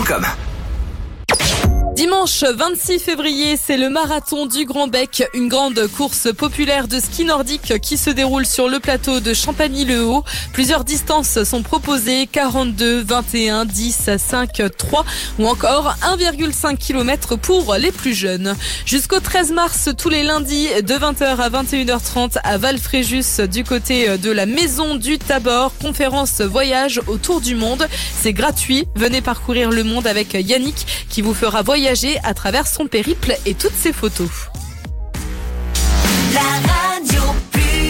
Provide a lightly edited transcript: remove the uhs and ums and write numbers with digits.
radioscoop.com. Dimanche 26 février, c'est le marathon du Grand Bec, une grande course populaire de ski nordique qui se déroule sur le plateau de Champagny-le-Haut. Plusieurs distances sont proposées, 42, 21, 10, 5, 3 ou encore 1,5 km pour les plus jeunes. Jusqu'au 13 mars, tous les lundis de 20h à 21h30 à Val-Fréjus du côté de la Maison du Tabor. Conférence voyage autour du monde. C'est gratuit. Venez parcourir le monde avec Yannick qui vous fera voyager à travers son périple et toutes ses photos. La radio plus